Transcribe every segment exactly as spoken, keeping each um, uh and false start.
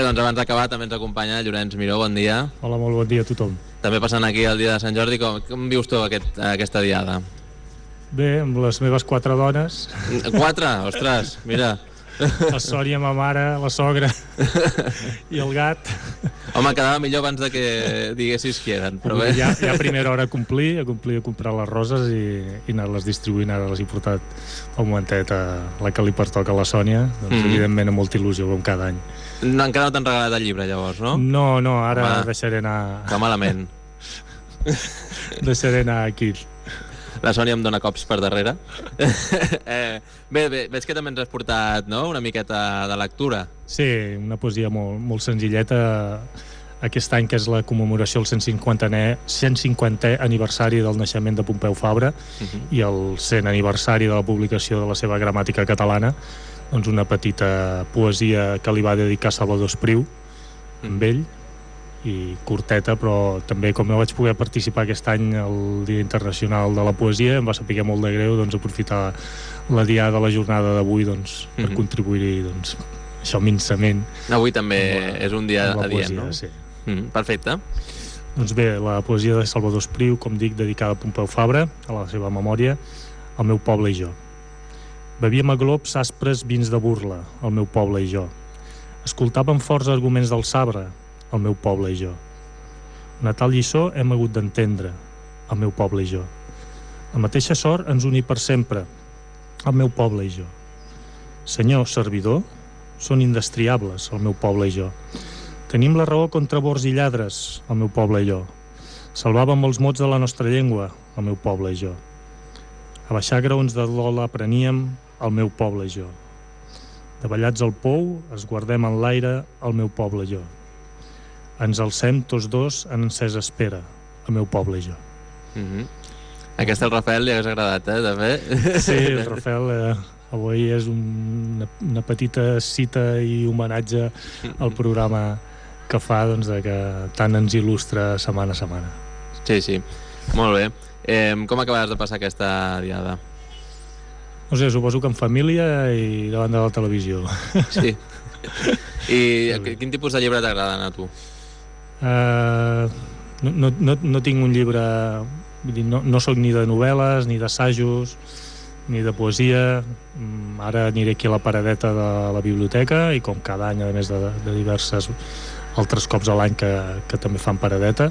doncs abans d'acabar també ens acompanya Llorenç Miró, bon dia. Hola, molt bon dia a tothom. També passant aquí el dia de Sant Jordi, com, com vius tu aquest, aquesta diada? Bé, amb les meves quatre dones. Quatre? Ostres, mira. La Sònia, ma mare, la sogra i el gat. Home, quedava millor abans de que diguessis qui eren, però bé. Ja, ja a primera hora a complir, a complir a comprar les roses i, i anar-les distribuint. Ara les he portat un momentet a la que li pertoca a la Sònia. Doncs, mm. evidentment, amb molta il·lusió, com cada any. No, encara no t'han regalat el llibre, llavors, no? No, no, ara Home, deixaré anar... Que malament. Deixaré anar aquí. La Sònia em dona cops per darrere. eh, bé, bé, veig que també ens has portat, no?, una miqueta de lectura. Sí, una poesia molt, molt senzilleta. Aquest any, que és la commemoració del cent cinquantè aniversari del naixement de Pompeu Fabra uh-huh. i el cent aniversari de la publicació de la seva gramàtica catalana, doncs una petita poesia que li va dedicar Salvador Espriu, uh-huh. amb ell, i curteta, però també, com no vaig poder participar aquest any al Dia Internacional de la Poesia, em va saber molt de greu doncs, aprofitar la diada de la jornada d'avui doncs, per mm-hmm. contribuir-hi doncs, això minçament. Avui també la, és un dia adient, no? Sí. Mm, perfecte. Doncs bé, la poesia de Salvador Espriu, com dic, dedicada a Pompeu Fabra, a la seva memòria, al meu poble i jo. Bevíem a globs aspres vins de burla, al meu poble i jo. Escoltàvem forts arguments del sabre, el meu poble i jo. Una tal lliçó hem hagut d'entendre, el meu poble i jo. La mateixa sort ens uni per sempre, el meu poble i jo. Senyor, servidor, són indestriables, el meu poble i jo. Tenim la raó contra bors i lladres, el meu poble i jo. Salvàvem els mots de la nostra llengua, el meu poble i jo. A baixar graons de l'ola apreníem, el meu poble i jo. Davallats al pou, esguardem en l'aire, el meu poble i jo. Ens alcem tots dos en encesa espera, el meu poble i jo. Mm-hmm. Aquesta al Rafael li hagués agradat, eh, també? Sí, el Rafael eh, avui és una, una petita cita i homenatge al programa que fa, doncs, de que tant ens il·lustra setmana a setmana. Sí, sí, molt bé. Eh, com acabaràs de passar aquesta diada? No sé, suposo que en família i davant de la televisió. Sí. I quin tipus de llibre t'agraden a tu? Uh, no, no, no, no tinc un llibre, vull dir, no, no soc ni de novel·les ni d'assajos ni de poesia. Ara aniré aquí a la paradeta de la biblioteca i com cada any, a més de, de diverses altres cops a l'any que, que també fan paradeta,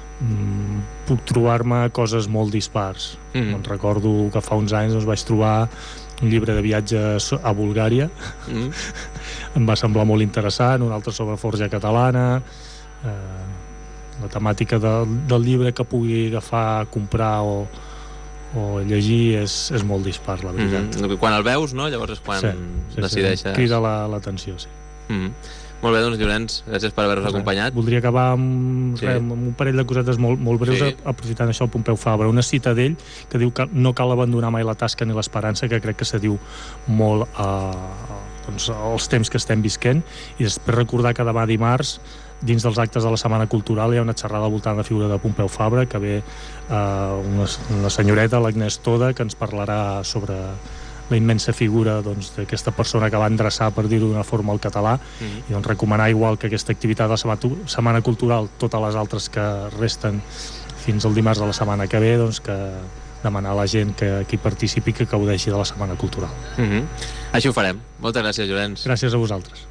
puc trobar-me coses molt dispars. mm. Doncs recordo que fa uns anys doncs, vaig trobar un llibre de viatges a Bulgària. mm. Em va semblar molt interessant, un altre sobre forja catalana. Uh, la temàtica de, del llibre que pugui agafar, comprar o, o llegir és, és molt dispar, la veritat. Mm, quan el veus, no? Llavors és quan sí, sí, decideixes. Sí, crida l'atenció, sí. Mm. Molt bé, doncs, Llorenç, gràcies per haver-nos acompanyat. Voldria acabar amb, sí. re, amb un parell de cosetes molt, molt breus, sí. aprofitant això el Pompeu Fabra. Una cita d'ell que diu que no cal abandonar mai la tasca ni l'esperança, que crec que se diu molt a, doncs, als temps que estem visquent, i després recordar que demà dimarts, dins dels actes de la Setmana Cultural, hi ha una xerrada al voltant de la figura de Pompeu Fabra, que ve eh, una, una senyoreta, l'Agnès Toda, que ens parlarà sobre la immensa figura doncs, d'aquesta persona que va endreçar, per dir-ho d'una forma, el català. Mm-hmm. I doncs, recomanar, igual que aquesta activitat de la Setmana Cultural, totes les altres que resten fins al dimarts de la setmana que ve, doncs, que demanar a la gent que aquí participi que gaudeixi de la Setmana Cultural. Mm-hmm. Així ho farem. Moltes gràcies, Llorenç. Gràcies a vosaltres.